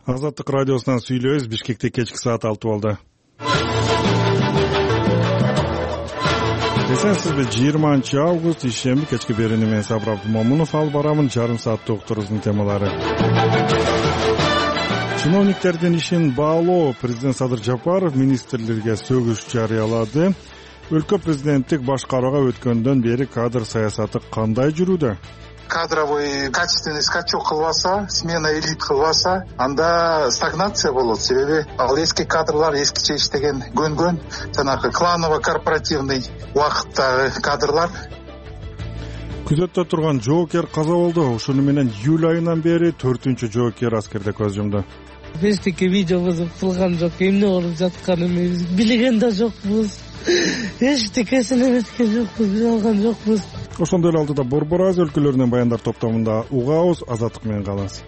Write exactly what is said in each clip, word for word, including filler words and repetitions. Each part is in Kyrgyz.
Азаттык радиосунан сүйлөбүз. Бишкекте кечки саат алты болду. Эсенсизби? жыйырманчы август ишемби кечки берүүнү мен Сабыр Абдумомунов алып барамын. Жарым сааттык уктуруубуздун темалары. Чиновниктердин ишин баалоо. Президент Садыр Жапаров министрлерге сөгүш жарыялады. Өлкө президенттик башкарууга өткөндөн бери кадр саясаты кандай жүрүүдө? Кадровый качественный скачок кылбаса, смена элит кылбаса, анда стагнация болот. Себеби ал эски кадрлар эскиче иштеген көнгөн, жанагы кланово-корпоративный убакыттагы кадрлар. Күзөттө турган жоокер каза болду. Ошону менен июль айынан бери төртүнчү жоокер аскерде көз жумду. Эчтеке видеобузуп кылган жок, эмне болуп жатканын билген да жокпуз. Эчтекесин эметкен жокпуз, биле алган жокпуз. Ошондой эле алдыда Борбор Азия өлкөлөрүнүн баяндар топтомунда угабыз. Азаттык менен калабыз.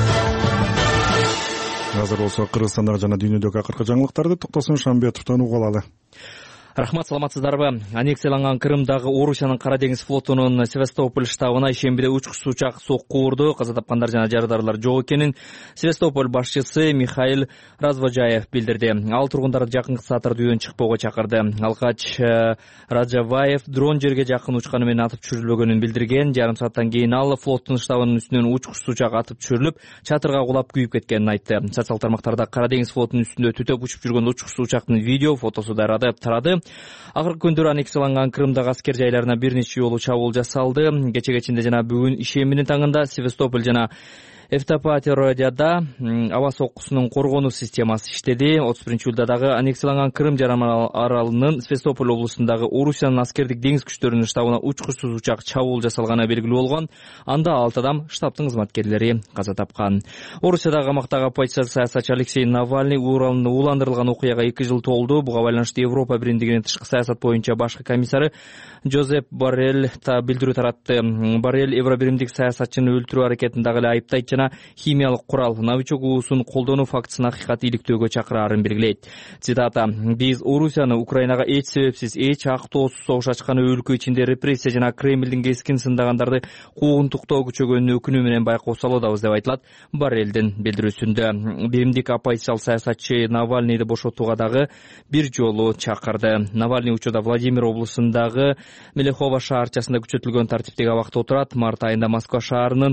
Азыр болсо Кыргызстандагы жана дүйнөдөгү акыркы жаңылыктарды Токтосун Шамбетовдон угуп алалы. Рахмат, саламатсыздарбы? Аннексияланган Крымдагы Орусиянын Кара деңиз флотунун Севастополь штабына ишембиде учкуч учак сокку урду. Каза тапкандар жана жарыдарлар жок экенин Севастополь башчысы Михаил Развожаев билдирди. Ал тургундарды жакынкы сааттарда үйдөн чыкпоого чакырды. Алкач Раджаваев дрон жерге жакын учканы менен атып түшүрүлбөгөнүн билдирген. Жарым сааттан кийин ал флоттун штабынын үстүнөн учкуч учак атып түшүрүлүп, чатырга кулап күйүп кеткенин айтты. Социалдык тармактарда Кара деңиз флотунун үстүндө түтөп учуп жүргөн учкуч учактын видео, фотосу тарады. Акыркы күндөрү аннексияланган Крымдагы аскер жайларына бир нече жолу чабуул жасалды. Кече кечинде жана бүгүн ишембинин таңында Севастополь жана Эвтопатеродияда аба соккусунун коргонуу системасы иштеди. отуз биринчи июлда дагы аннексияланган Крым жарымы аралынын Севастополь облусундагы Орусиянын аскердик деңиз күчтөрүнүн штабына учкучсуз учак чабуул жасалганы белгилүү болгон. Анда алты адам штабтын кызматкерлери каза тапкан. Орусиядагы камактагы оппозиция саясатчы Алексей Навальный ууландырылган окуяга эки жыл толду. Буга байланыштуу Европа биримдигинин тышкы саясат боюнча башкы комиссары Жозеп Боррелл та билдирүү таратты. Боррелл Евробиримдик саясатчыны өлтүрүү аракетин дагы эле айыптайт жана химиялык курал новичок уусун колдонуу фактысын акыйкат иликтөөгө чакыраарын белгилейт. Цитата: "Биз Орусияны Украинага эч себепсиз, эч актоосуз согуш ачканы, өлкө ичинде репрессия жана Кремлдин кескин сындагандарды куугунтуктоо күчөгөнүнү өкүнүү менен байкоо салуудабыз", деп айтылат Боррелдин билдирүүсүндө. Биримдик оппозициялык саясатчы Навальныйды бошотууга дагы бир жолу чакырды. Навальный учурда Владимир облусундагы Мелехово шаарчасында күчөтүлгөн тартиптеги абакта отурат. Март айында Москва шаарынын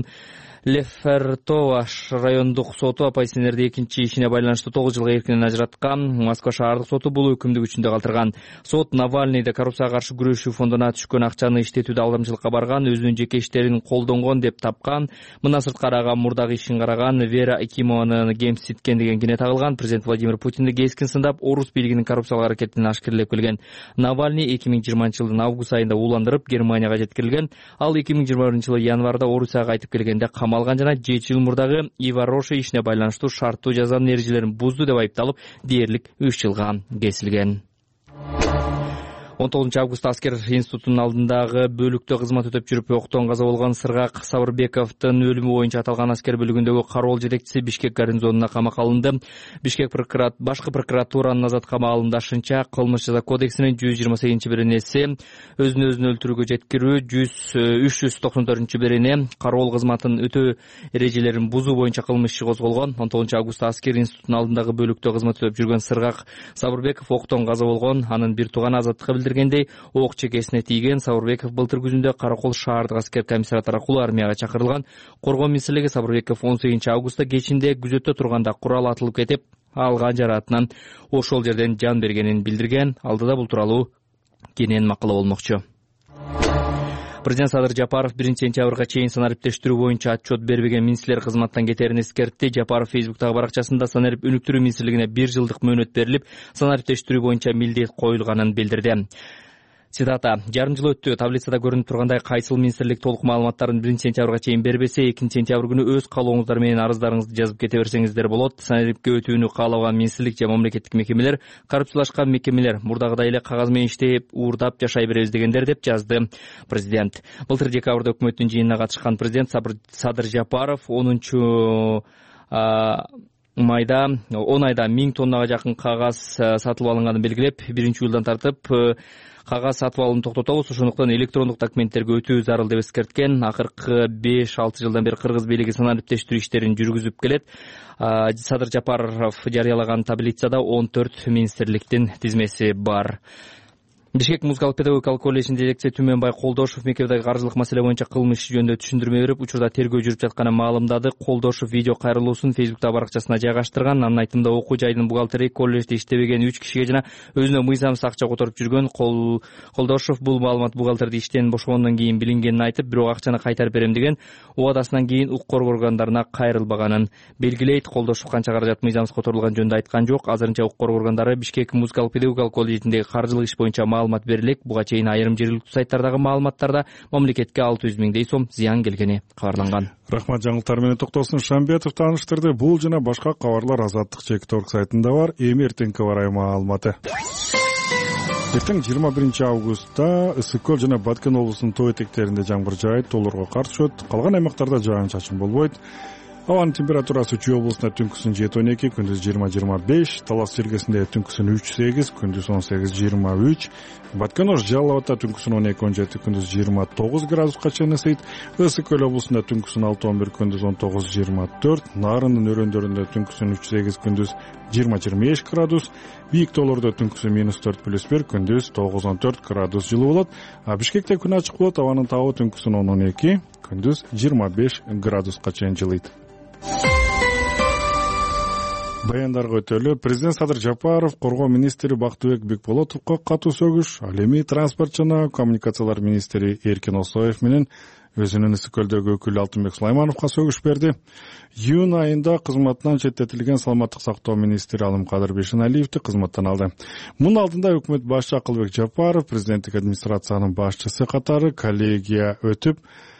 Лефертово райондук соту оппозиционерди экинчи ишине байланыштуу тогуз жылга эркинен ажыраткан. Москва шаардык соту бул өкүмдү күчүндө калтырган. Сот Навальныйды коррупцияга каршы күрөшүү фондуна түшкөн акчаны иштетүүдө алдамчылыкка барган, өзүнүн жеке иштерин колдонгон деп тапкан. Мына сырткары ага мурдагы ишин караган Вера Акимованы кемситкен деген кине тагылган. Президент Владимир Путинди кескин сындап, орус бийлигинин коррупциялык аракетин ашкерлеп келген. Навальный эки миң жыйырманчы жылдын август айында ууландырып Германияга жеткирилген. Ал эки миң жыйырма биринчи жылы январда Орусияга кайтып келгенде камалган жана жети жыл мурдагы Ива Роша ишине байланыштуу шарттуу жазанын эрежелерин бузду деп айыпталып, дээрлик үч жылга кесилген. он тогузунчу августта аскер институтунун алдындагы бөлүктө кызмат өтөп жүрүп октон каза болгон Сыргак Сабырбековдун өлүмү боюнча аталган аскер бөлүгүндөгү кароол жетекчиси Бишкек гарнизонуна камакка алынды. Бишкек прокурат башкы прокуратуранын азат камакка алымдашынча, кылмыш жаза кодексинин жүз жыйырма сегизинчи беренеси өзүн өзүн өлтүрүүгө жеткирүү, үч жүз токсон төртүнчү берене кароол кызматын өтөө эрежелерин бузуу боюнча кылмыш иши козголгон. он тогузунчу августта аскер институтунун алдындагы бөлүктө кызмат өтөп жүргөн Сыргак Сабырбеков октон каза болгон. Анын бир тууганы азаттыкка билдиргендей, ок чекесине тийген. Сабырбеков былтыр күзүндө Каракол шаардык аскер комиссариаты аркылуу армияга чакырылган. Коргоо министрлиги Сабырбеков он сегизинчи августта кечинде күзөттө турганда курал атылып кетип, алган жараатынан ошол жерден жан бергенин билдирген. Алдыда бул тууралуу кенен макала болмокчу. Президент Садыр Жапаров биринчи сентябрга чейин санариптештирүү боюнча отчет бербеген министрлер кызматтан кетерин эскертти. Жапаров Фейсбуктагы баракчасында санарип өнүктүрүү министрлигине бир жылдык мөөнөт берилип, санариптештирүү боюнча милдет коюлганын билдирди. Цитата: "Жарым жыл өттү. Таблицада көрүнүп тургандай кайсыл министрлик толук маалыматтарын биринчи сентябрга чейин бербесе, экинчи сентябрь күнү өз каалооңуздар менен арыздарыңызды жазып кете берсеңиздер болот. Санарипке өтүүнү каалабаган министрлик же мамлекеттик мекемелер, коррупциялашкан мекемелер мурдагыдай эле кагаз менен иштеп, уурдап жашай беребиз дегендер", деп жазды президент. Былтыр декабрда өкмөттүн жыйынына катышкан президент Садыр Жапаров онунчу майда он айда миң тоннага жакын кагаз сатылып алынганын белгилеп, биринчи июлдан тартып кагаз сатып алууну токтотобуз, ошондуктан электрондук документтерге өтүү зарыл деп эскерткен. Акыркы беш алты жылдан бери кыргыз бийлиги санариптештирүү иштерин жүргүзүп келет. Садыр Жапаров жарыялаган таблицада он төрт министрликтин тизмеси бар. Бишкек музыкалык педагогикалык колледжинин директору Түмөнбай Колдошов мектептеги каржылык маселе боюнча кылмыш иши жөнүндө түшүндүрмө берип, учурда тергөө жүрүп жатканын маалымдады. Колдошов видео кайрылуусун Facebook'та баракчасына жайгаштырган. Анын айтымында окуу жайдын бухгалтери, колледжде иштебеген үч кишиге жана өзүнө мыйзамсыз акча которуп жүргөн. Колдошов бул маалымат бухгалтерди иштен бошогондон кийин билингенин айтып, бирок акчаны кайтарып берем деген убадасынан кийин укук коргоо органдарына кайрылбаганын белгилейт. Колдошов канча каражат мыйзамсыз которулган жөнүндө айткан жок. Азырынча укук коргоо органдары Бишкек музыкалык педагогикалык колледжиндеги каржылык иш боюнча маалымат берилет. Буга чейин айрым жергиликтүү сайттардагы маалыматтарда мамлекетке алты жүз миңдей сом зыян келгени кабарланган. Рахмат, жаңылыктар менен Токтосун Шамбетов тааныштырды. Бул жана башка кабарлар Азаттык чек торг сайтында бар. Эми эртеңки барай маалыматы. Эртең жыйырма биринчи августта Ысык көл жана Баткен облусунун тоо этектеринде жамгыр жаайт, тоолорго кар түшөт. Калган аймактарда жаан-чачын болбойт. Абанын температурасы Чүй облусунда түнкүсүн жети он эки, күндүз жыйырма жыйырма беш, Талас жергесинде түнкүсүн үч сегиз, күндүз он сегиз жыйырма үч, Баткен Ош Жалал Абадта түнкүсүн он эки он жети, күндүз жыйырма тогуз градуска чейин ысыйт. Ысык көл облусунда түнкүсүн алты он бир, күндүз он тогуз жыйырма төрт, Нарындын өрөөндөрүндө түнкүсүн үч сегиз, күндүз жыйырма жыйырма беш градус, бийик тоолордо түнкүсүн минус төрт плюс бир, күндүз тогуз он төрт градус жылуу болот. А Бишкекте күн ачык болот, абанын табы түнкүсүн он он эки, күндүз жыйырма беш градуска чейин жылыйт. Баяндарга өтөлү. Президент Садыр Жапаров коргоо министри Бактыбек Бекболотовго катуу сөгүш, ал эми транспорт жана коммуникациялар министри Эркин Осоев менен өзүнүн Ысык көлдөгү өкүлү Алтынбек Сулаймановго сөгүш берди. Июнь айында кызматынан четтетилген саламаттык сактоо министри Алымкадыр Бейшеналиевди кызматтан алды. Мунун алдында өкмөт башчы Акылбек Жапаров президенттик администрациянын башчысы катары коллегия өтүп,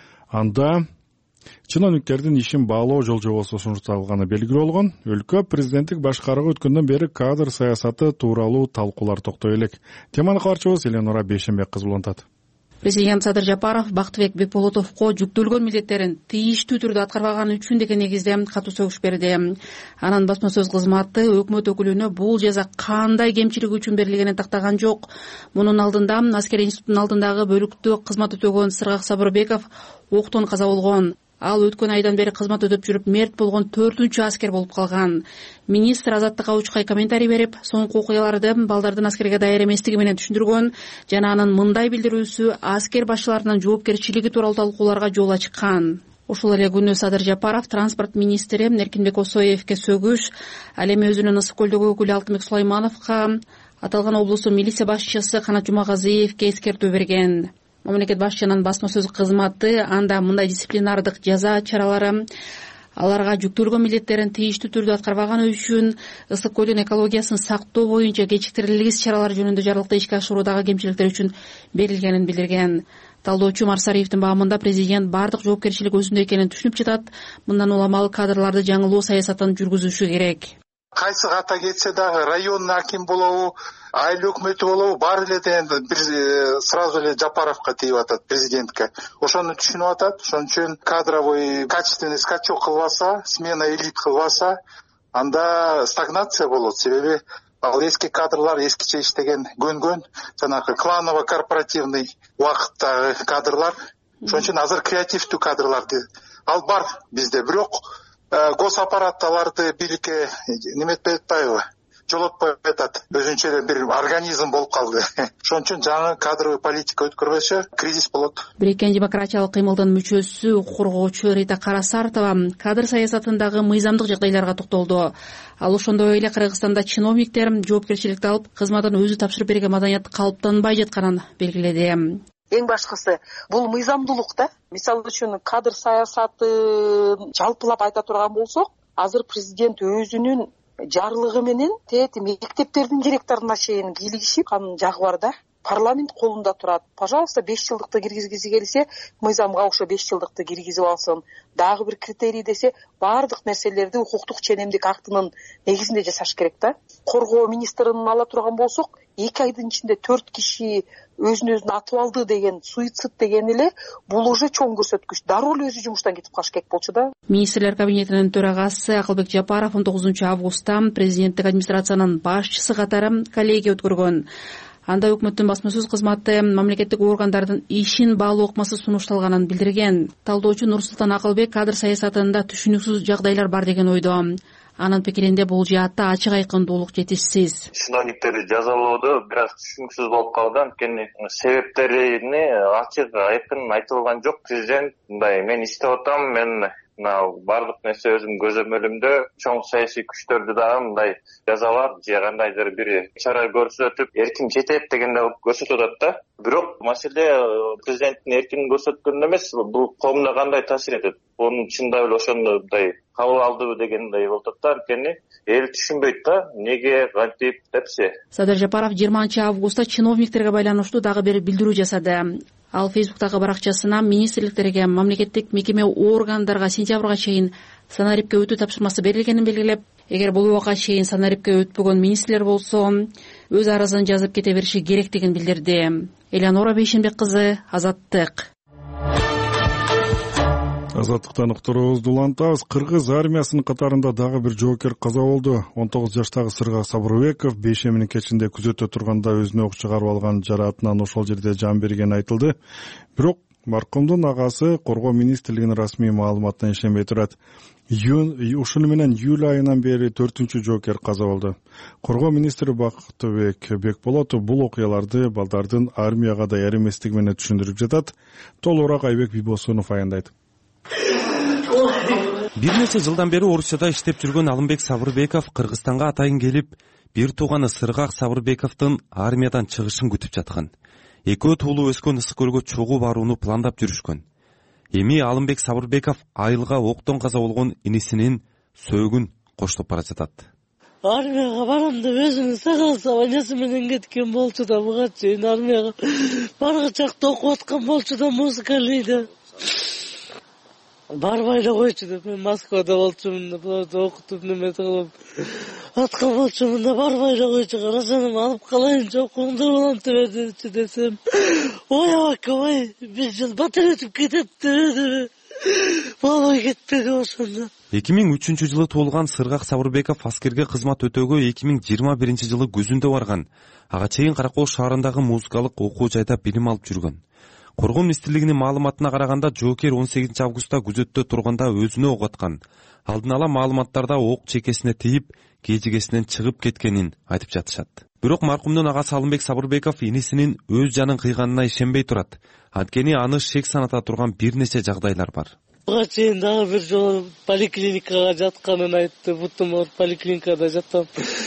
анда чиновниктердин ишин баалоо жол жобосу сунушталганы белгилүү болгон. Өлкө президенттик башкарууга өткөндөн бери кадр саясаты тууралуу талкуулар токтой элек. Теманы кабарчыбыз Эленора Бейшенбек кызы улантат. Президент Садыр Жапаров Бактыбек Бекболотовго жүктөлгөн милдеттерин тийиштүү түрдө аткарбаганы үчүн деген негизде катуу сөгүш берди. Анын басма сөз кызматы өкмөт өкүлүнө бул жаза кандай кемчилиги үчүн берилгенин тактаган жок. Мунун алдында аскер институтунун алдындагы бөлүктө кызмат өтөгөн Сыргак Сабырбеков октон каза болгон. Ал өткөн айдан бери кызмат өтөп жүрүп мерт болгон төртүнчү аскер болуп калган. Министр Азаттыкка учкай комментарий берип, соңку окуяларды балдардын аскерге даяр эместиги менен түшүндүргөн жана анын мындай билдирүүсү аскер башчыларынын жоопкерчилиги тууралуу талкууларга жол ачкан. Ушул эле күнү Садыр Жапаров транспорт министри Эркинбек Осоевке сөгүш, ал эми өзүнүн Ысык көлдөгү өкүлү Алтынбек Сулаймановго, аталган облустун милиция башчысы Канат Жумагазиевке эскертүү берген. Мамлекет башчынын басма сөз кызматы анда мындай дисциплинардык жаза чаралары аларга жүктөлгөн милдеттерин тийиштүү түрдө аткарбаганы үчүн Ысык көлдүн экологиясын сактоо боюнча кечиктирилген иш-чаралар жөнүндө жарлыкты ишке ашыруудагы кемчиликтер үчүн берилгенин билдирген. Талдоочу Марсариевдин баамында президент бардык жоопкерчилик өзүндө экенин түшүнүп жатат. Мындан уламал кадрларды жаңылоо саясатын жүргүзүшү керек. Кайсы ката кетсе дагы районный аким болобу, айыл өкмөтү болобу, баары эле эми бир сразу эле Жапаровго тийип атат, президентке. Ошону түшүнүп атат. Ошон үчүн кадровый качественный скачок кылбаса, смена элит кылбаса, анда стагнация болот. Себеби ал эски кадрлар эскиче иштеген, көнгөн, жанагы кланово-корпоративный убакыттагы кадрлар. Ошон үчүн азыр креативдүү кадрларды ал бар бизде, бирок гос аппаратталарды бийликке неметпей атпайбы, жолотпой атат. Өзүнчө эле бир организм болуп калды. Ошон үчүн жаңы кадровый политика өткөрбөсө кризис болот. Бириккен демократиялык кыймылдын мүчөсү, укук коргоочу Рита Карасартова кадр саясатындагы мыйзамдык жагдайларга токтолду. Ал ошондой эле Кыргызстанда чиновниктер жоопкерчиликти алып, кызматын өзү тапшырып берген маданият калыптанбай жатканын белгиледи. Эң башкысы бул мыйзамдуулук да. Мисалы үчүн кадр саясатын жалпылап айта турган болсок, азыр президент өзүнүн жарлыгы менен тети мектептердин директоруна чейин кийлигишип канын жагы бар да. парламент колунда турат. Пожалуйста, беш жылдыкты киргизгиси келсе, мыйзамга ошо беш жылдыкты киргизип алсын. Дагы бир критерий десе, баардык нерселерди укуктук ченемдик актынын негизинде жасаш керек да. Коргоо министрин ала турган болсок, эки айдын ичинде төрт киши өзүн өзүн атып алды деген, суицид деген эле бул уже чоң көрсөткүч. Дароо эле өзү жумуштан кетип калыш керек болчу да. Министрлер кабинетинин төрагасы Акылбек Жапаров он тогузунчу августта президенттик администрациянын башчысы катары коллегия өткөргөн. Анда өкмөттүн басма сөз кызматы мамлекеттик органдардын ишин баалуу ыкмасы сунушталганын билдирген. Талдоочу Нурсултан Акылбек кадр саясатында түшүнүксүз жагдайлар бар деген ойдо. Анын пикиринде бул жаатта ачык айкындуулук жетишсиз. Чиновниктерди жазалоодо бир аз түшүнүксүз болуп калды. Анткени себептерини ачык айкын айтылган жок. Президент мындай: мен иштеп атам, мен мына баардык нерсе өзүм көзөмөлүмдө, чоң саясий күчтөрдү дагы мындай жазалап же кандайдыр бир чара көрсөтүп эркин жетет дегенде көрсөтүп атат да. Бирок маселе президенттин эркин көрсөткөндө эмес, бул коомдо кандай таасир этет, анын чындап эле ошондой кабыл алдыбы дегендей болуп атат да. Анткени эл түшүнбөйт да, эмнеге кантип депчи. Садыр Жапаров жыйырманчы августта чиновниктерге байланыштуу дагы бир билдирүү жасады. Ал Фейсбуктагы баракчасына министрликтерге, мамлекеттик мекеме органдарга сентябрга чейин санарипке өтүү тапшырмасы берилгенин белгилеп, эгер бул убакка чейин санарипке өтпөгөн министрлер болсо, өз арызын жазып кете бериши керектигин билдирди. Элеонора Бейшенбек кызы, Азаттык. Азаттыктан уктуруубузду улантабыз. Кыргыз армиясынын катарында дагы бир жоокер каза болду. он тогуз жаштагы Сыргак Сабырбеков бейшеминин кечинде күзөттө турганда өзүнө ок чыгарып алган жараатынан ошол жерде жан бергени айтылды. Бирок маркумдун агасы коргоо министрлигинин расмий маалыматына ишенбей турат. Ушуну менен июль айынан бери төртүнчү жоокер каза болду. Коргоо министри Бактыбек Бекболотов бул окуяларды балдардын армияга даяр эместиги менен түшүндүрүп жатат. Толугураак Айбек Бибосунов аянтайт. Бир нече жылдан бери Орусияда иштеп жүргөн Алымбек Сабырбеков Кыргызстанга атайын келип, бир тууганы Сыргак Сабырбековдун армиядан чыгышын күтүп жаткан. Экөө туулуу өскөн Ысык көлгө чогуу барууну пландап жүрүшкөн. Эми Алымбек Сабырбеков айылга октон каза болгон инисинин сөөгүн коштоп бара жатат. Армияга барам деп өзүнүн сакал сабанчасы менен кеткен болчу да, буга чейин армияга баргы чакта окуп аткан болчу да, музыка лийди. Барбай эле койчу деп, мен Москвада болчумун деп, буларды окутуп неме кылып аткан болчумун да, барбай эле койчу. Карасам алып калайынчы, окуңдар улантып бердичи десем, ой ака, ой, бир жыл батыр өтүп кетет деп, болбой кетпеди ошондо. эки миң үчүнчү жылы туулган Сыргак Сабырбеков аскерге кызмат өтөөгө эки миң жыйырма биринчи жылы күзүндө барган. Ага чейин Каракол шаарындагы музыкалык окуу жайда билим алып жүргөн. Коргоо министрлигинин маалыматына караганда, жоокер он сегизинчи августта күзөттө турганда өзүнө ок аткан. Алдын ала маалыматтарда ок чекесине тийип, кежигесинен чыгып кеткенин айтып жатышат. Бирок маркумдун агасы Алымбек Сабырбеков инисинин өз жанын кыйганына ишенбей турат. Анткени аны шек саната турган бир нече жагдайлар бар. Буга чейин дагы бир жолу поликлиникага жатканын айтты. Бутум оор поликлиникада жатам.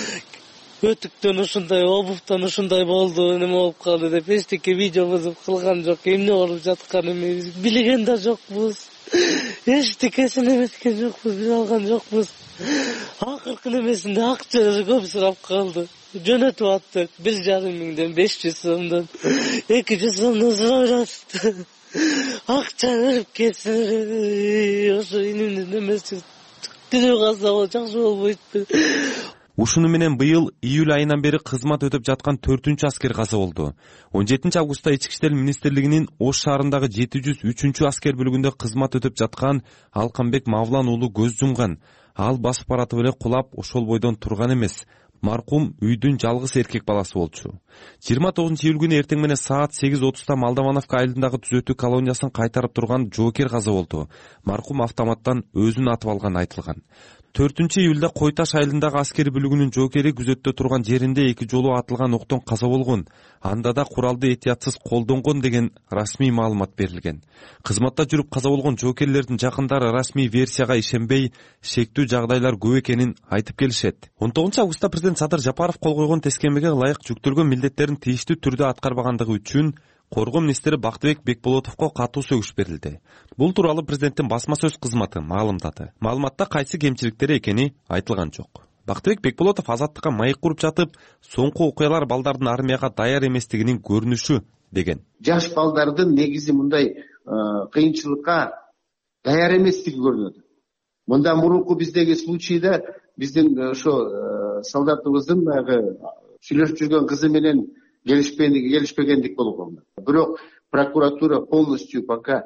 Өтүктөн ушундай, обуфтан ушундай болду, неме болуп калды деп эчтеке видео бузуп кылган жок. Эмне болуп жатканын билген да жокпуз. Эчтекесин эметкен жокпуз, биле алган жокпуз. Акыркы немесинде акча көп сурап калды. Жөнөтүп аттык, бир жарым миңден беш жүз сомдон эки жүз сомдон сурап жатты. Акча берип кетсин, ошо инимдин немеси тирүү калса жакшы болбойт. Ушуну менен быйыл июль айынан бери кызмат өтүп жаткан төртүнчү аскер каза болду. он жетинчи августта Ички иштер министрлигинин Ош шаарындагы жети жүз үчүнчү аскер бөлүгүндө кызмат өтүп жаткан Алканбек Мавлан уулу көз жумган. Ал басып баратып эле кулап ошол бойдон турган эмес. Маркум үйдүн жалгыз эркек баласы болчу. жыйырма тогузунчу июль күнү эртең менен саат сегиз отузда Молдовановка айылындагы түзөтүү колониясын кайтарып турган жоокер каза болду. Маркум автоматтан өзүн атып алган айтылган. төртүнчү июлда Кой Таш айылындагы аскер бөлүгүнүн жоокери күзөттө турган жеринде эки жолу атылган октон каза болгон. Анда да куралды этиятсыз колдонгон деген расмий маалымат берилген. Кызматта жүрүп каза болгон жоокерлердин жакындары расмий версияга ишенбей, шектүү жагдайлар көп экенин айтып келишет. он тогузунчу августта президент Садыр Жапаров кол койгон тескемеге ылайык жүктөлгөн милдеттерин тийиштүү түрдө аткарбагандыгы үчүн Коргоо министри Бактыбек Бекболотовго катуу сөгүш берилди. Бул тууралуу президенттин басма сөз кызматы маалымдады. Маалыматта кайсы кемчиликтери экени айтылган жок. Бактыбек Бекболотов Азаттыкка маек куруп жатып, соңку окуялар балдардын армияга даяр эместигинин көрүнүшү деген. Жаш балдардын негизи мындай кыйынчылыкка даяр эместиги көрүнөт. Мындан мурунку биздеги случайда биздин ошо солдатыбыздын баягы сүйлөшүп жүргөн кызы менен келишпегендик болгон. Бирок прокуратура полностью пока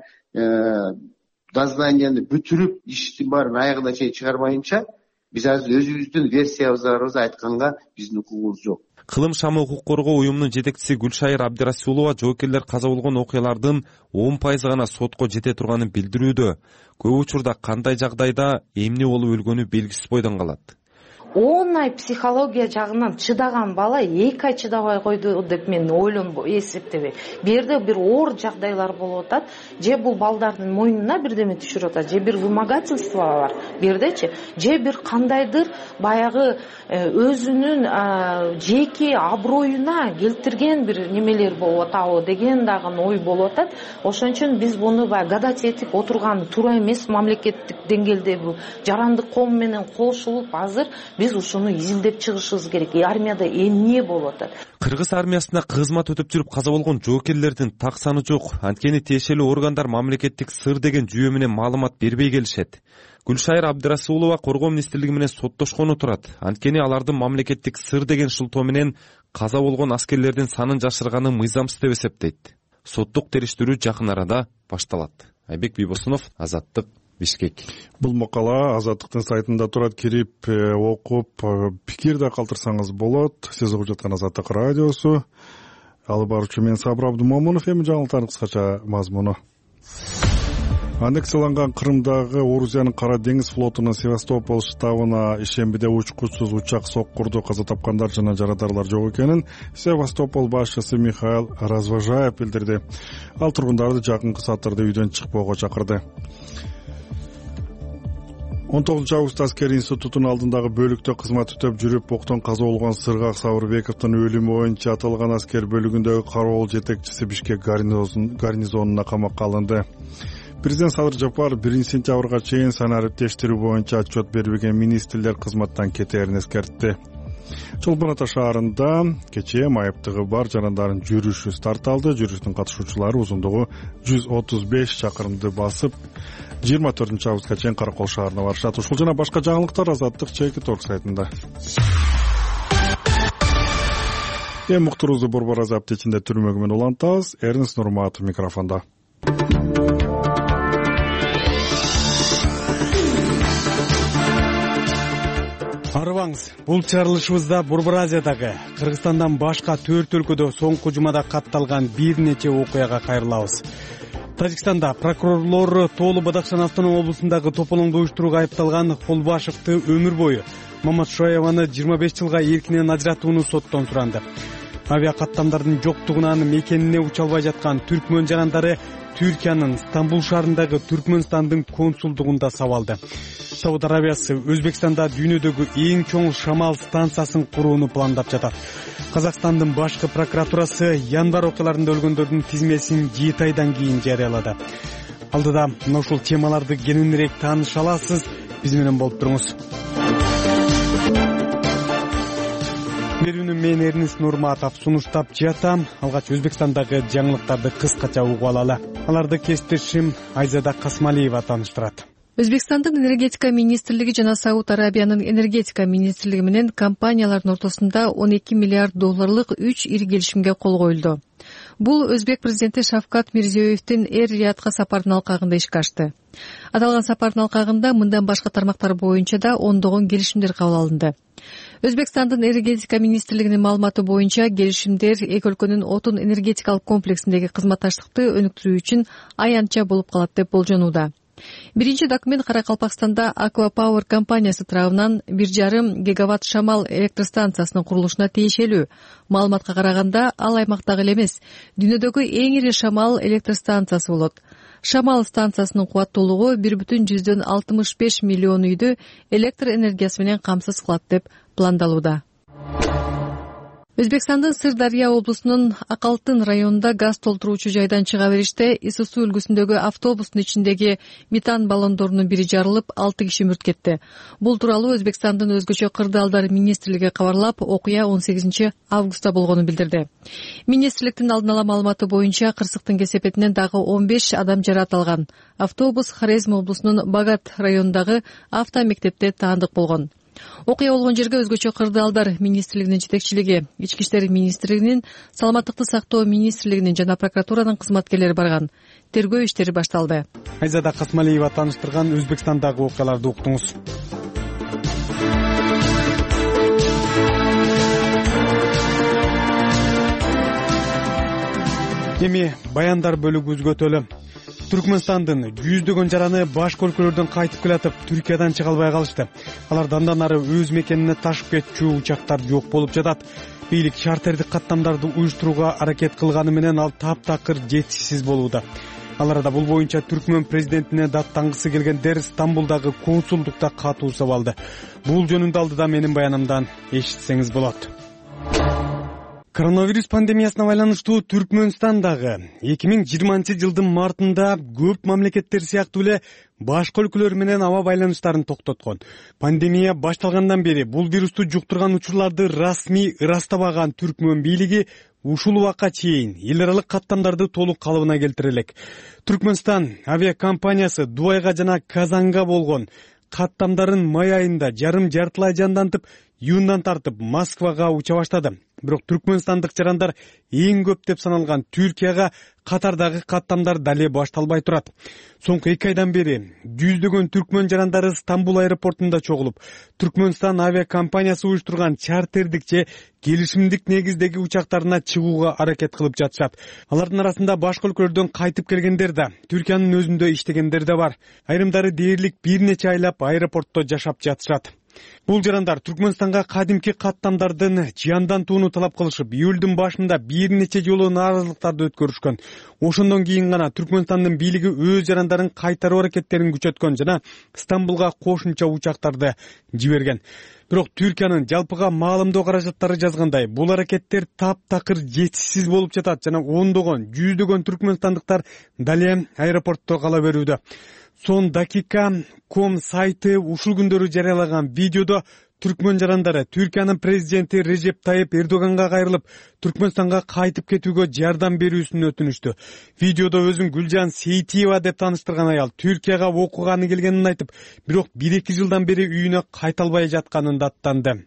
дознанияны бүтүрүп, иштин баарын аягына чейин чыгармайынча, биз азыр өзүбүздүн версиябызды айтканга биздин укугубуз жок. Кылым шамы укук коргоо уюмунун жетекчиси Гүлшайыр Абдирасулова жоокерлер каза болгон окуялардын он пайызы гана сотко жете турганын билдирүүдө. Көп учурда кандай жагдайда эмне болуп өлгөнү белгисиз бойдон калат. он ай психология жагынан чыдаган бала эки ай чыдабай койду деп мен ойлонбойм, эсептебейм. Бу жерде бир оор жагдайлар болуп атат, же бул балдардын мойнуна бирдеме түшүрүп атат, же бир вымогательство бар, бу жердечи, же бир кандайдыр баягы өзүнүн жеке аброюна келтирген бир немелер болуп атабы деген дагы ой болуп атат. Ошон үчүн биз буну баягы гадать этип отурган туура эмес. Мамлекеттик деңгээлде бул жарандык коом менен кошулуп азыр биз ушуну изилдеп чыгышыбыз керек. Армияда эмне болуп атат? Кыргыз армиясында кызмат өтүп жүрүп каза болгон жоокерлердин так саны жок. Анткени тиешелүү органдар мамлекеттик сыр деген жүйө менен маалымат бербей келишет. Гүлшайыр Абдирасулова коргоо министрлиги менен соттошкону турат. Анткени алардын мамлекеттик сыр деген шылтоо менен каза болгон аскерлердин санын жашырганы мыйзамсыз деп эсептейт. Соттук териштирүү жакын арада башталат. Айбек Бийбосунов, Азаттык, Бишкек. Бул макала Азаттыктын сайтында турат, кирип окуп пикир да калтырсаңыз болот. Сиз угуп жаткан Азаттык радиосу. Алып баруучу мен Сабыр Абдумомунов. Эми жаңылыктардын кыскача мазмуну. Аннексияланган Кырымдагы Орусиянын Кара деңиз флотунун Севастополь штабына ишембиде учкучсуз учак соккурду. Каза тапкандар жана жарадарлар жок экенин Севастополь башчысы Михаил Развожаев билдирди. Ал тургундарды жакынкы сааттарда үйдөн чыкпоого чакырды. он тогузунчу августта аскер институтунун алдындагы бөлүктө кызмат өтөп жүрүп октон каза болгон Сыргак Сабырбековдун өлүмү боюнча аталган аскер бөлүгүндөгү кароол жетекчиси Бишкек гарнизонуна камакка алынды. Президент Садыр Жапаров биринчи сентябрга чейин санариптештирүү боюнча отчет бербеген министрлер кызматтан кетээрин эскертти. Чолпон Ата шаарында кечээ майыптыгы бар жарандардын жүрүшү старт алды. Жүрүштүн катышуучулары узундугу жүз отуз беш чакырымды басып, жыйырма төртүнчү августка чейин Каракол шаарына барышат. Ушул жана башка жаңылыктар Азаттык чеки торг сайтында. Эң муктурубузду Борбор Азап ичинде түрмөгү менен улантабыз. Эрнис Нурматов микрофондо. Арыбаңыз, бул чыгарылышыбызда Борбор Азиядагы, Кыргызстандан башка төрт өлкөдө соңку жумада катталган бир нече окуяга кайрылабыз. Тажикстанда прокурорлор Тоолу Бадакшан автоном облусундагы тополоңду уюштурууга айыпталган Холбашевди өмүр бою, Мамат Шоеваны жыйырма беш жылга эркинен ажыратууну соттон суранды. Авиакаттамдардын жоктугунан мекенине уча албай жаткан түркмөн жарандары Түркиянын Стамбул шаарындагы Түркмөнстандын консулдугунда сабалды. Сауд Арабиясы Өзбекстанда дүйнөдөгү эң чоң шамал станциясын курууну пландап жатат. Казакстандын башкы прокуратурасы январь окуяларында өлгөндөрдүн тизмесин жети айдан кийин жарыялады. Алдыда мына ушул темаларды кененирээк тааныша аласыз. Биз менен болуп туруңуз. Берүүнү мен Эрнис Нурматов сунуштап жатам. Алгач Өзбекстандагы жаңылыктарды кыскача угуп алалы. Аларды кесиптешим Айзада Касмалиева тааныштырат. Өзбекстандын энергетика министрлиги жана Сауд Арабиянын энергетика министрлиги менен компаниялардын ортосунда он эки миллиард долларлык үч ири келишимге кол коюлду. Бул Өзбек президенти Шавкат Мирзиёевдин Эр-Риядка сапарынын алкагында ишке ашты. Аталган сапардын алкагында мындан башка тармактар боюнча да ондогон келишимдер кабыл алынды. Өзбекстандын энергетика министрлигинин маалыматы боюнча келишимдер эки өлкөнүн отун энергетикалык комплексиндеги кызматташтыкты өнүктүрүү үчүн аянтча болуп калат деп болжонууда. Биринчи документ Каракалпакстанда Аква Power компаниясы тарабынан бир жарым гигаватт шамал электростанциясынын курулушуна тиешелүү. Маалыматка караганда, ал аймактагы эле эмес, дүйнөдөгү эң ири шамал электростанциясы болот. Шамал станциясынын кубаттуулугу бир бүтүн жүздөн алтымыш беш миллион үйдү электр энергиясы менен камсыз кылат деп пландалууда. Өзбекстандын Сырдарья облусунун Акалтын районунда газ толтуруучу жайдан чыга бериште ИССУ үлгүсүндөгү автобустун ичиндеги метан баллондорунун бири жарылып, алты киши мүрт кетти. Бул тууралуу Өзбекстандын өзгөчө кырдаалдар министрлиги кабарлап, окуя он сегизинчи августта болгонун билдирди. Министрликтин алдын ала маалыматы боюнча кырсыктын кесепетинен дагы он беш адам жаракат алган. Автобус Хорезм облусунун Багат районундагы автомектепте таандык болгон. Окуя болгон жерге өзгөчө кырдаалдар министрлигинин жетекчилиги, Ички иштер министрлигинин, Саламаттыкты сактоо министрлигинин жана прокуратуранын кызматкерлери барган. Тергөө иштери башталды. Айзада Касмалиева тааныштырган Өзбекстандагы окуяларды уктуңуз. Эми баяндар бөлүгү өзгөтөлү. Түркмөнстандын жүздөгөн жараны башка өлкөлөрдөн кайтып келатып, Түркиядан чыга албай калышты. Алар дандан ары өз мекенине ташып кетчү учактар жок болуп жатат. Бийлик чартердик каттамдарды уюштурууга аракет кылганы менен ал таптакыр жетишсиз болууда. Ал арада бул боюнча Түркмөн президентине даттангысы келгендер Стамбулдагы консулдукта катуу сабалды. Бул жөнүндө алдыда менин баянымдан эшитсеңиз болот. Коронавирус пандемиясына байланыштуу Түркмөнстандагы эки миң жыйырманчы жылдын мартында көп мамлекеттер сыяктуу эле башка өлкөлөр менен аба байланыштарын токтоткон. Пандемия башталгандан бери бул вирусту жуктурган учурларды расмий ырастабаган Түркмөн бийлиги ушул убакка чейин эл аралык каттамдарды толук калыбына келтире элек. Түркмөнстан авиакомпаниясы Дубайга жана Казанга болгон каттамдарын май айында жарым жартылай жандантып, июндан тартып Москвага уча баштады. Бирок түркмөнстандык жарандар эң көп деп саналган Түркияга катардагы каттамдар дале башталбай турат. Соңку эки айдан бери жүздөгөн түркмөн жарандары Стамбул аэропортунда чогулуп, Түркмөнстан авиакомпаниясы уюштурган чартердик же келишимдик негиздеги учактарына чыгууга аракет кылып жатышат. Алардын арасында башка өлкөлөрдөн кайтып келгендер да, Түркиянын өзүндө иштегендер да бар. Айрымдары дээрлик бир нече айлап аэропортто жашап жатышат. Бул жарандар Түркмөнстанга кадимки каттамдардын жандантууну талап кылышып, июлдун башында бир нече жолу нааразылыктарды өткөрүшкөн. Ошондон кийин гана Түркмөнстандын бийлиги өз жарандарын кайтаруу аракеттерин күчөткөн жана Стамбулга кошумча учактарды жиберген. Бирок Түркиянын жалпыга маалымдоо каражаттары жазгандай, бул аракеттер таптакыр жетишсиз болуп жатат жана ондогон, жүздөгөн түркмөнстандыктар дале аэропортто кала берүүдө. Son dakika точка ком сайты ушул күндөрү жарыялаган видеодо түркмөн жарандары Түркиянын президенти Режеп Тайып Эрдоганга кайрылып, Түркмөнстанга кайтып кетүүгө жардам берүүсүн өтүнүштү. Видеодо өзүн Гүлжан Сейтиева деп тааныштырган аял Түркияга окуганы келгенин айтып, бирок бир эки жылдан бери үйүнө кайта албай жатканын даттанды.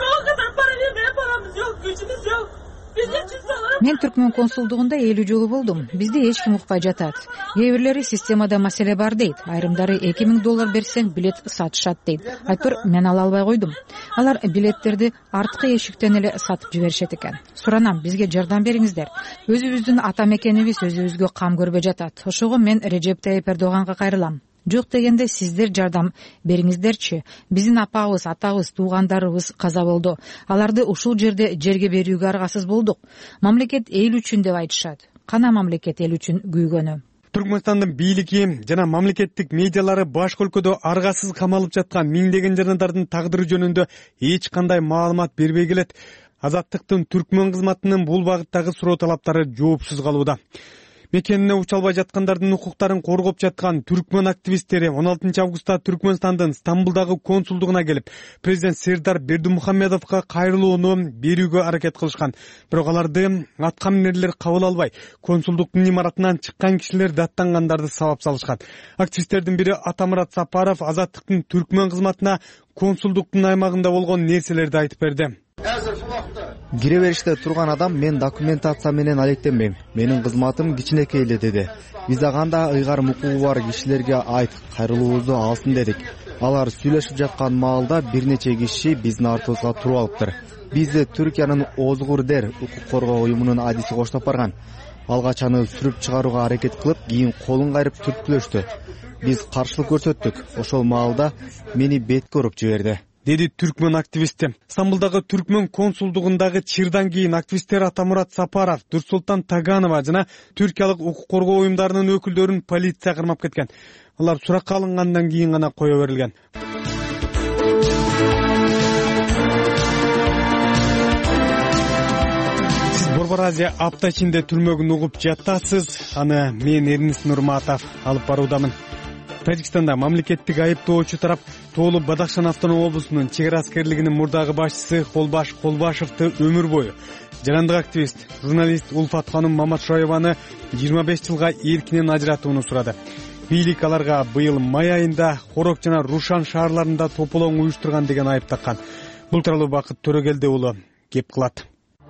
Мен Түркмөн консулдугунда элүү жолу болдум. Бизди эч ким укпай жатат. Кээ бирлери системада маселе бар дейт. Айрымдары эки миң доллар берсең билет сатышат дейт. Айтпыр мен ала албай койдум. Алар билеттерди арткы эшиктен эле сатып жиберишет экен. Суранам, бизге жардам бериңиздер. Өзүбүздүн ата мекенибиз өзүбүзгө кам көрбөй жатат. Ошого мен Режеп Тайып Эрдоганга кайрылам. Жок дегенде сиздер жардам бериңиздерчи. Биздин апабыз, атабыз, туугандарыбыз каза болду. Аларды ушул жерде жерге берүүгө аргасыз болдук. Мамлекет эл үчүн деп айтышат. Кана мамлекет эл үчүн күйгөнү? Түркмөнстандын бийлиги жана мамлекеттик медиалары башка өлкөдө аргасыз камалып жаткан миңдеген жарандардын тагдыры жөнүндө эч кандай маалымат бербей келет. Азаттыктын түркмөн кызматынын бул багыттагы суроо талаптары жоопсуз калууда. Мекенине уча албай жаткандардын укуктарын коргоп жаткан түркмөн активисттери он алтынчы августта Түркмөнстандын Стамбулдагы консулдугуна келип, президент Сердар Бердимухамедовго кайрылууну берүүгө аракет кылышкан. Бирок аларды атка минерлер кабыл албай, консулдуктун имаратынан чыккан кишилер даттангандарды сабап салышкан. Активисттердин бири Атамурат Сапаров Азаттыктын түркмөн кызматына консулдуктун аймагында болгон нерселерди айтып берди. Кире бериште турган адам мен документация менен алектенбейм. Менин кызматым кичинекей эле деди. Бизде кандай ыйгарым укугу бар кишилерге айт, кайрылуубузду алсын дедик. Алар сүйлөшүп жаткан маалда бир нече киши биздин артыбызга туруп алыптыр. Бизди Түркиянын Озгурдер укук коргоо уюмунун адиси коштоп барган. Алгач аны сүрүп чыгарууга аракет кылып, кийин колун кайрып түрткүлөштү. Биз каршылык көрсөттүк. Ошол маалда мени бетке уруп жиберди, деди түркмөн активисти. Стамбулдагы түркмөн консулдугундагы чырдан кийин активисттер Атамурат Сапаров, Дурсултан Таганова жана түркиялык укук коргоо уюмдарынын өкүлдөрүн полиция кармап кеткен. Алар суракка алынгандан кийин гана кое берилген. Борбор Азия апта ичинде түрмөгүн угуп жатасыз. Аны мен Эрнис Нурматов алып баруудамын. Тажикстанда мамлекеттик айыптоочу тарап Тоолу Бадахшан автоном облусунун чек ара аскерлигинин мурдагы башчысы Холбаш Холбашевди өмүр бою жарандык активист, журналист Улфат ханым Маматшоеваны жыйырма беш жылга эркинен ажыратууну сурады. Бийлик аларга быйыл май айында Хорок жана Рушан шаарларында тополоң уюштурган деген айып таккан. Бул тууралуу Бакыт Төрөгелди уулу кеп кылат.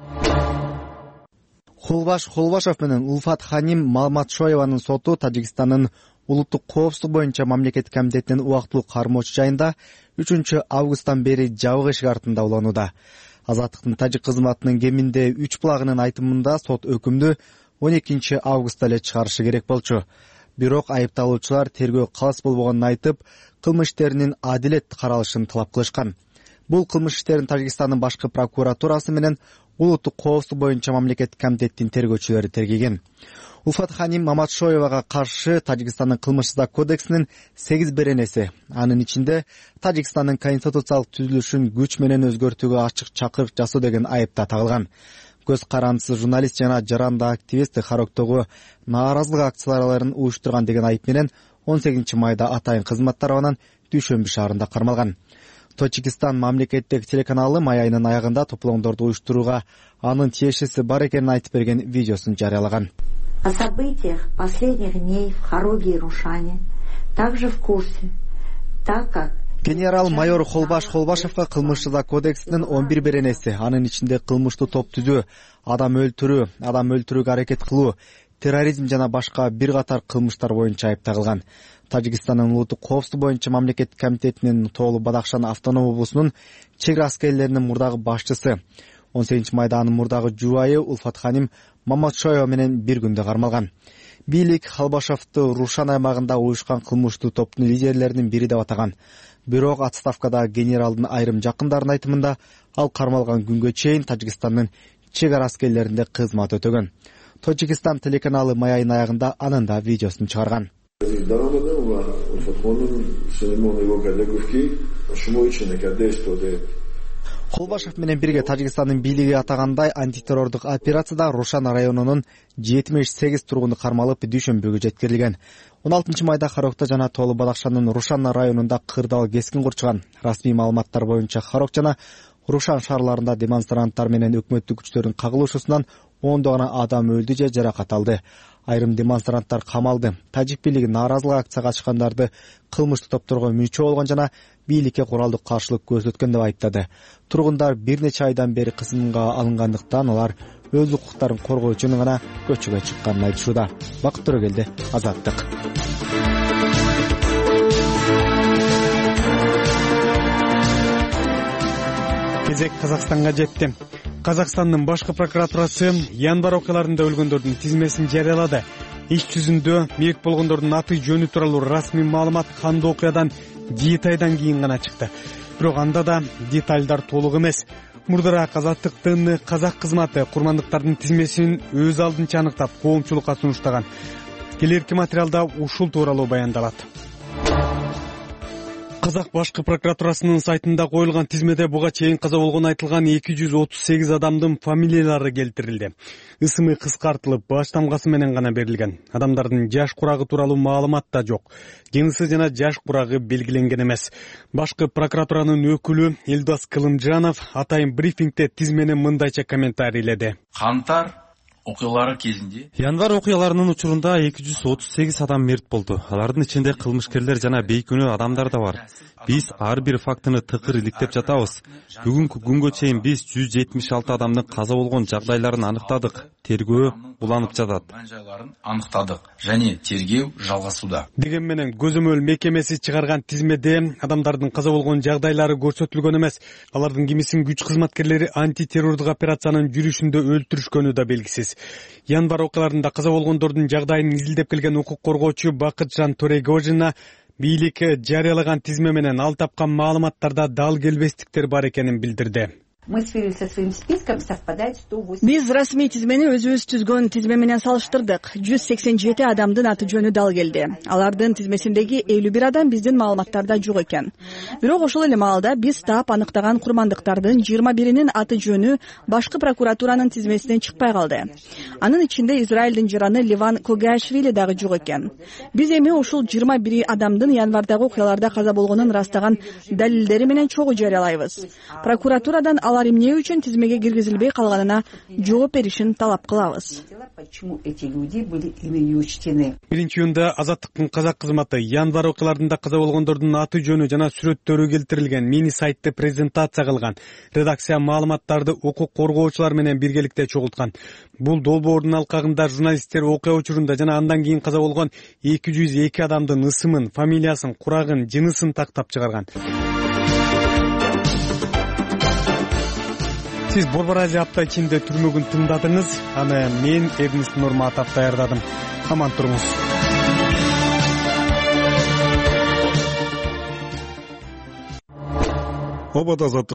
Холбаш Холбашев менен Улфат ханим Маматшоеванын соту Тажикстандын улуттук коопсуздук боюнча мамлекеттик комитетинин убактылуу кармоочу жайында үчүнчү августтан бери жабык эшик артында уланууда. Азаттыктын тажик кызматынын кеминде үч булагынын айтымында сот өкүмдү он экинчи августта эле чыгарышы керек болчу. Бирок айыпталуучулар тергөө калыс болбогонун айтып, кылмыш иштеринин адилет каралышын талап кылышкан. Бул кылмыш иштерин Тажикстандын башкы прокуратурасы менен улуттук коопсуздук боюнча мамлекеттик комитеттин тергөөчүлөрү тергеген. Улфат ханим Маматшоевага каршы Тажикстандын кылмыш кодексинин сегиз беренеси, анын ичинде Тажикстандын конституциялык түзүлүшүн күч менен өзгөртүүгө ачык чакырык жасоо деген айыпта тагылган. Көз карандысыз журналист жана жарандык активист Хароктогу нааразылык акцияларын уюштурган деген айып менен он сегизинчи майда атайын кызматтар абынан Дүйшөмбү шаарында кармалган. Таджикстан мамлекеттик телеканалы май айынын аягында тополоңдорду уюштурууга анын тиешеси бар экенин айтып берген видеосун жарыялаган. О событиях последних дней в Хороге и Рушане также в курсе, так как генерал-майор Холбаш Холбашевга кылмыш жаза кодексинин он бир беренеси, анын ичинде кылмыштуу топ түзүү, адам өлтүрүү, адам өлтүрүүгө аракет кылуу, терроризм жана башка бир катар кылмыштар боюнча айып тагылган. Тажикстандын улуттук коопсуздук боюнча мамлекеттик комитетинин Тоолу Бадахшан автоном облусунун чек ара аскерлеринин мурдагы башчысы. он сегизинчи майда анын мурдагы жубайы Улфат ханим Маматшоева менен бир күндө кармалган. Бийлик Холбашевди Рушан аймагында уюшкан кылмыштуу топтун лидерлеринин бири деп атаган. Бирок отставкада генералдын айрым жакындарынын айтымында ал кармалган күнгө чейин Тажикстандын чек ара аскерлеринде кызмат өтөгөн. Таджикстан телеканалы май айынын аягында анын да видеосун чыгарган. Холбашев менен бирге Тажикстандын бийлиги атагандай антитеррордук операцияда Рушан районунун жетимиш сегиз тургуну кармалып Дүйшөмбүгө жеткирилген. он алтынчы майда Харокто жана Тоолу Бадахшандын Рушан районунда кырдаал кескин курчуган. Расмий маалыматтар боюнча Харок жана Рушан шаарларында демонстранттар менен өкмөттүк күчтөрдүн кагылышуусунан ондогона адам өлдү же жаракат алды. Айрым демонстранттар камалды. Тажик бийлиги нааразылык акцияга чыккандарды кылмыштуу топторго мүчө болгон жана бийликке куралдык каршылык көрсөткөн деп айыптады. Тургундар бир нече айдан бери кысымга алынгандыктан алар өз укуктарын коргоо үчүн гана көчөгө чыкканын айтышууда. Бакыт Төрөгелди, Азаттык. Кезек Казакстанга жетти. Казакстандын башкы прокуратурасы январь окуяларында өлгөндөрдүн тизмесин жарыялады. Иш жүзүндө мейк болгондордун аты жөнү тууралуу расмий маалымат кандуу окуядан жети айдан кийин гана чыкты. Бирок анда да детальдар толук эмес. Мурдара Азаттыктын казак кызматы курмандыктардын тизмесин өз алдынча аныктап коомчулукка сунуштаган. Келерки материалда ушул тууралуу баяндалат. Казак башкы прокуратурасынын сайтында коюлган тизмеде буга чейин каза болгон айтылган эки жүз отуз сегиз адамдын фамилиялары келтирилди. Ысымы кыскартылып, баш тамгасы менен гана берилген. Адамдардын жаш курагы тууралуу маалымат да жок. Жеңиси жана жаш курагы белгиленген эмес. Башкы прокуратуранын өкүлү Элдос Кылымжанов атайын брифингде тизмени мындайча комментарийледи. Кантар окуялары кезинде январь окуяларынын учурунда эки жүз отуз сегиз адам мерт болду. Алардын ичинде кылмышкерлер жана бейкүнөө адамдар да бар. Биз ар бир фактыны тыкыр иликтеп жатабыз. Бүгүнкү күнгө чейин биз жүз жетимиш алты адамдын каза болгон жагдайларын аныктадык. Тергөө уланып жатат. Жайларын аныктадык және тергөө жалгасууда. Деген менен көзөмөл мекемеси чыгарган тизмеде адамдардын каза болгон жагдайлары көрсөтүлгөн эмес. Алардын кимисин күч кызматкерлери антитеррордук операциянын жүрүшүндө өлтүрүшкөнү да белгисиз. Январь окуяларында каза болгондордун жагдайын изилдеп келген укук коргоочу Бакытжан Төрөгожина бийлик жарыялаган тизме менен ал тапкан маалыматтарда дал келбестиктер бар экенин билдирди. Мы сверились со своим списком, совпадает сто восемь. Биз расмий тизмени өзүбүз түзгөн тизме менен салыштырдык. жүз сексен жети адамдын аты жөнү дал келди. Алардын тизмесиндеги элүү бир адам биздин маалыматтарда жок экен. Бирок ошол эле маалда биз таап аныктаган курмандыктардын жыйырма биринин аты жөнү башкы прокуратуранын тизмесинен чыкпай калды. Анын ичинде Израилдин жараны Ливан Когашвили дагы жок экен. Биз эми ушул жыйырма бир адамдын январдагы окуяларда каза болгонун ырастаган далилдери менен чогуу жарыялайбыз. Прокуратурадан алар эмне үчүн тизмеге киргизилбей калганына жооп беришин талап кылабыз. Почему эти люди были ими не учтены? Биринчи июнда Азаттыктын казак кызматы январь окуяларында каза болгондордун аты жөнү жана сүрөттөрү келтирилген мини сайтты презентация кылган. Редакция маалыматтарды укук коргоочулар менен биргеликте чогулткан. Бул долбоордун алкагында журналисттер окуя учурунда жана андан кийин каза болгон эки жүз эки адамдын ысымын, фамилиясын, курагын, жынысын тактап чыгарган. Сиз Борбор Азия апта ичинде түрмөгүн тыңдадыңыз. Аны мен Эрнест Нурматов даярдадым. Аман туруңуз. Обод Азаттык